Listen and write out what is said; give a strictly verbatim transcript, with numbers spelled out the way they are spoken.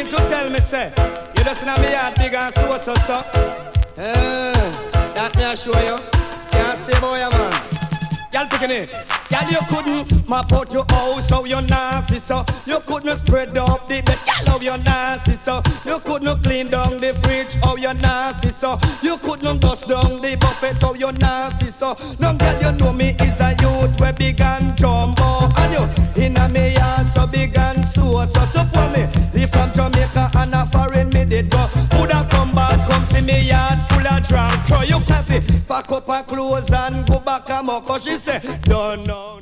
mean to tell me, say, you just in me yard big and so, so, so. Uh, that me I show you. Can't stay boy, man. Y'all picking it. Y'all, you couldn't map out your house, so you're nasty, so you couldn't spread up the bed, y'all, how you're nasty, so you couldn't clean down the fridge, how you're nasty, so you couldn't dust down the buffet, how you're nasty, so no girl, you know me is a youth where big and jumbo, and you in a me yard so big and so, so, so for me, leave from Jamaica and a foreign me did go, woulda come back, come see me yard full of drunk, throw your coffee, pack up her clothes and go back and more, cause she say, don't know.